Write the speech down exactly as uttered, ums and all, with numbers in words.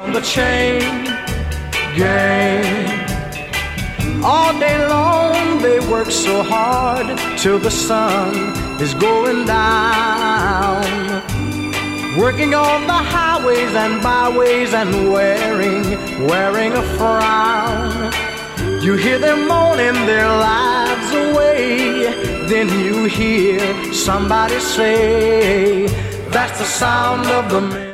the chain gang. All day long they work so hard till the sun is going down, working on the highways and byways and wearing, wearing a frown. You hear them moaning their lives away, then you hear somebody say, that's the sound of the men.